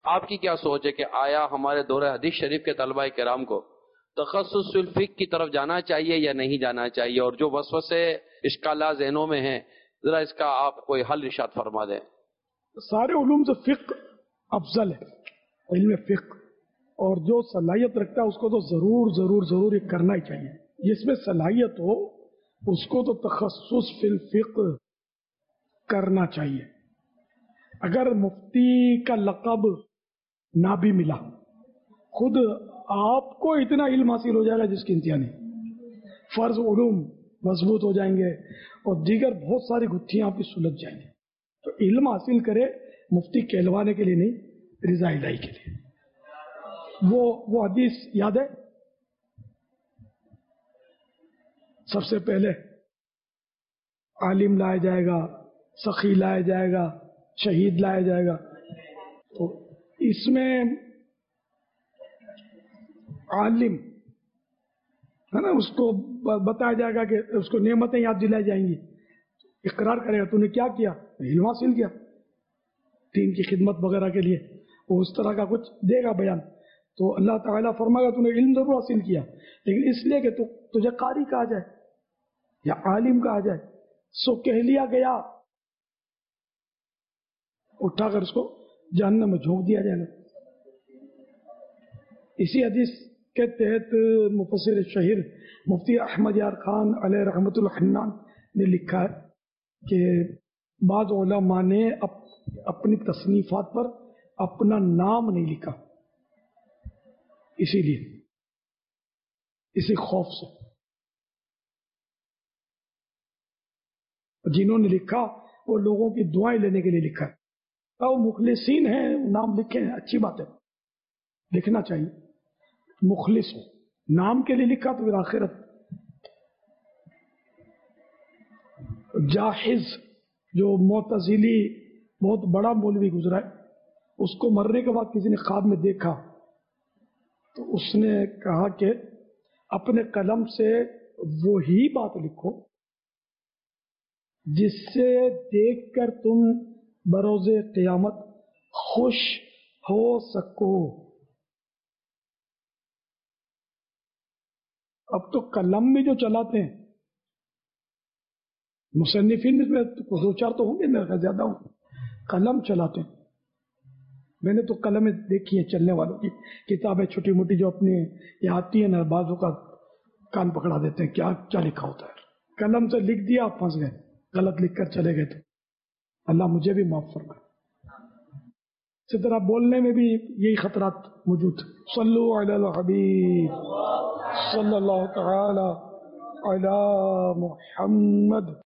آپ کی کیا سوچ ہے کہ آیا ہمارے دور حدیث شریف کے طلبہ کرام کو تخصص الفقہ کی طرف جانا چاہیے یا نہیں جانا چاہیے؟ اور جو وسوسے اشکالات ذہنوں میں ہیں ذرا اس کا آپ کوئی حل ارشاد فرما دیں۔ سارے علوم سے فقہ افضل ہے، علم فقہ، اور جو صلاحیت رکھتا ہے اس کو تو ضرور یہ کرنا ہی چاہیے۔ جس میں صلاحیت ہو اس کو تو تخصص فی الفقہ کرنا چاہیے۔ اگر مفتی کا لقب نہ بھی ملا، خود آپ کو اتنا علم حاصل ہو جائے گا جس کی انتہا نہیں، فرض علوم مضبوط ہو جائیں گے اور دیگر بہت ساری گتھیاں آپ کی سلجھ جائیں گے۔ تو علم حاصل کرے مفتی کہلوانے کے لیے نہیں، رضا الہی کے لیے۔ وہ حدیث یاد ہے، سب سے پہلے عالم لایا جائے گا، سخی لایا جائے گا، شہید لایا جائے گا۔ تو اس میں عالم ہے نا، اس کو بتایا جائے گا کہ اس کو نعمتیں یاد دلائی جائیں گی، اقرار کرے گا تو نے کیا کیا، علم حاصل کیا دین کی خدمت وغیرہ کے لیے، وہ اس طرح کا کچھ دے گا بیان۔ تو اللہ تعالیٰ فرمائے گا تو نے علم ضرور حاصل کیا، لیکن اس لیے کہ تجھے قاری کہا جائے یا عالم کہا جائے، سو کہہ لیا گیا، اٹھا کر اس کو جہنم میں جھونک دیا جائے گا۔ اسی حدیث کے تحت مفسر شہیر مفتی احمد یار خان علیہ رحمۃ الحنان نے لکھا ہے کہ بعض علماء نے اپنی تصنیفات پر اپنا نام نہیں لکھا، اسی لیے اسی خوف سے جنہوں نے لکھا وہ لوگوں کی دعائیں لینے کے لیے لکھا ہے۔ وہ مخلصین ہیں، نام لکھے ہیں، اچھی بات ہے، لکھنا چاہیے، مخلص ہو، نام کے لیے لکھا تو پھر آخرت۔ جاحظ جو معتزلی بہت بڑا مولوی گزرا ہے، اس کو مرنے کے بعد کسی نے خواب میں دیکھا تو اس نے کہا کہ اپنے قلم سے وہی بات لکھو جس سے دیکھ کر تم بروز قیامت خوش ہو سکو۔ اب تو قلم میں جو چلاتے ہیں مصنفین میں دو چار تو ہوں گے، میرے خیال زیادہ ہوں، قلم چلاتے ہیں۔ میں نے تو قلمیں دیکھی ہیں چلنے والوں کی، کتابیں چھوٹی موٹی جو اپنی یہ آتی ہیں نا، بازو کا کان پکڑا دیتے ہیں، کیا لکھا ہوتا ہے، قلم سے لکھ دیا آپ پھنس گئے، غلط لکھ کر چلے گئے۔ تو اللہ مجھے بھی معاف فرمائے۔ اسی طرح بولنے میں بھی یہی خطرات موجود۔ صلو علی الحبیب صلی اللہ تعالی علی محمد۔